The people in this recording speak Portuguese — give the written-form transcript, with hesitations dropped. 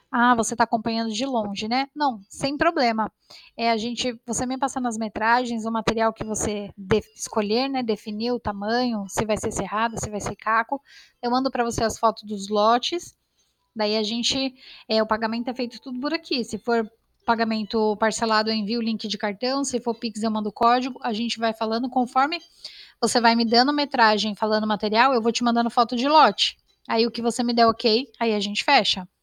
Ah, você está acompanhando de longe, né? Não, sem problema. Você me passando as metragens, o material que você escolher, né? Definir o tamanho, se vai ser cerrado, se vai ser caco. Eu mando para você as fotos dos lotes. Daí o pagamento é feito tudo por aqui. Se for pagamento parcelado, eu envio o link de cartão. Se for Pix, eu mando o código. A gente vai falando conforme você vai me dando metragem, falando material, eu vou te mandando foto de lote. Aí o que você me der ok, aí a gente fecha.